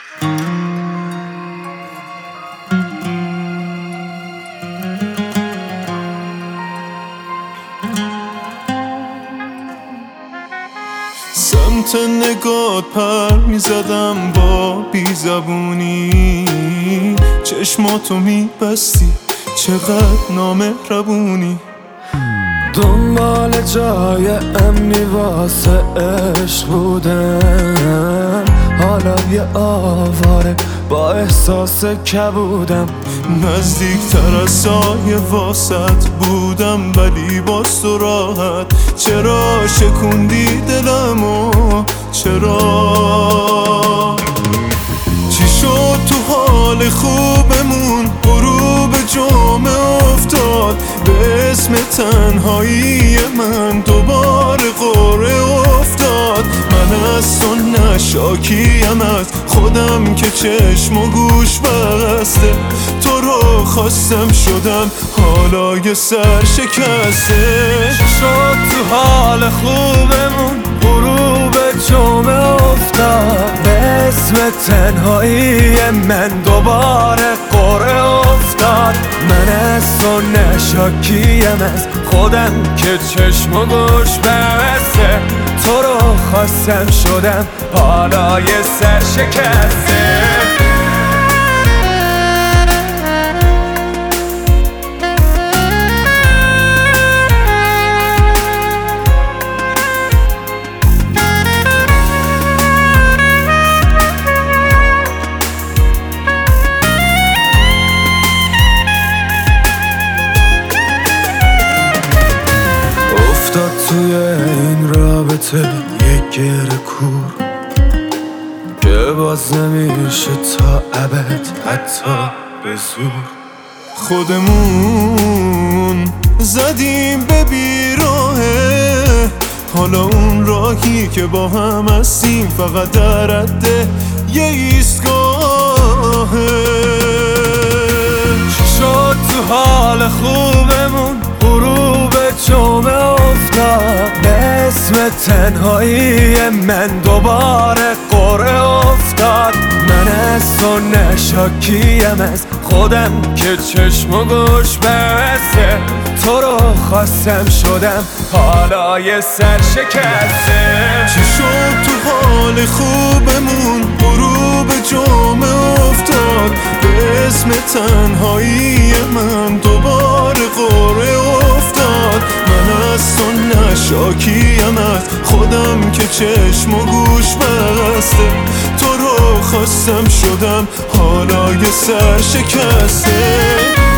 سمت نگات پر میزدم با بیزبونی، چشماتو میبستی چقدر نامهربونی. دنبال جای امنی واسه عشق بودم، حالا یه آواره با احساس کبودم. نزدیکتر از سایه واسط بودم ولی باز تو راحت. چرا شکوندی دلمو؟ چرا؟ چی شد تو حال خوبمون؟ غروب جمعه افتاد به اسم تنهایی من دوباره قره افتاد. من از تو نشاکیم از خودم که چشم و گوش بسته. تو رو خواستم شدم حالا یه سر شکسته. شد تو حال خوبمون غروب جمعه افتاد به اسم تنهایی من دوباره قره افتاد. من از تو نشاکیم از خودم که چشم و گوش بسته. تو رو خواستم شدم حالا یه سر شکسته. افتاد توی این رابطه یک گره کور که باز نمیشه تا ابد حتی به زور. خودمون زدیم به بیراهه، حالا اون راهی که با هم هستیم فقط در رده یه ایستگاهه. چی شد تو حال خوبمون غروب جمعه افتاد به اسم تنهایی من دوباره قره افتاد. من از تو نشاکیم از خودم که چشم و گوش بسته. تو رو خواستم شدم حالا یه سر شکسته. چی شد تو حال خوبمون غروب جمعه افتاد به اسم تنهایی من دوباره قره افتاد. من از تو نشاکیم از خودم که چشم و گوش بسته. تو رو خواستم شدم حالا یه سر شکسته.